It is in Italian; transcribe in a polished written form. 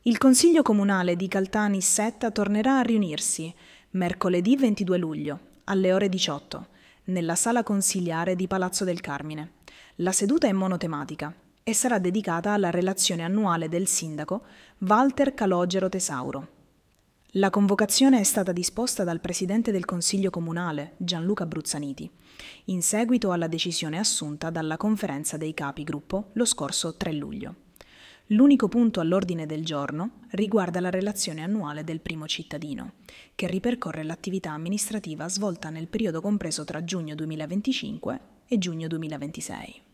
Il Consiglio Comunale di Caltanissetta tornerà a riunirsi mercoledì 22 luglio alle ore 18 nella sala consiliare di Palazzo del Carmine. La seduta è monotematica e sarà dedicata alla relazione annuale del sindaco Walter Calogero Tesauro. La convocazione è stata disposta dal presidente del Consiglio Comunale, Gianluca Bruzzaniti, in seguito alla decisione assunta dalla conferenza dei capigruppo lo scorso 3 luglio. L'unico punto all'ordine del giorno riguarda la relazione annuale del primo cittadino, che ripercorre l'attività amministrativa svolta nel periodo compreso tra giugno 2025 e giugno 2026.